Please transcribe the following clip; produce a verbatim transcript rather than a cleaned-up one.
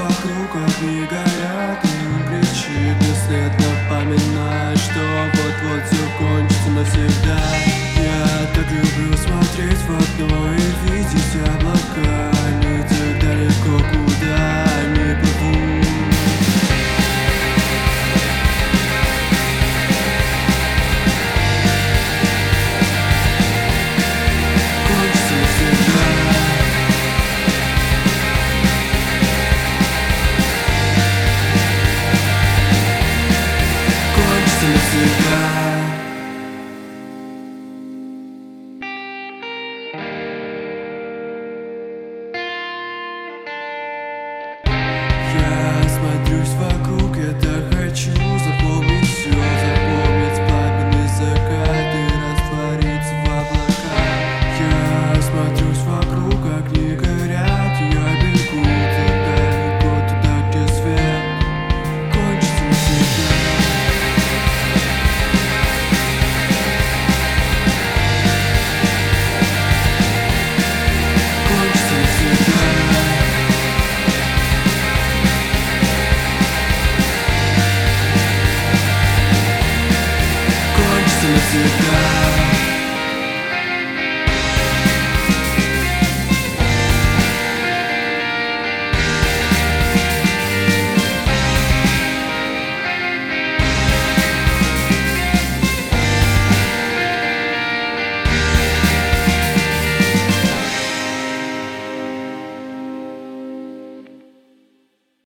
вокруг огни горят, и он кричит вслед, напоминая, что вот-вот все кончится навсегда. Я так люблю смотреть в окно и видеть облака, они так далеко, куда они плывут. Кончится навсегда. Кончится навсегда. Я смотрюсь вокруг, я так хочу запомнить все.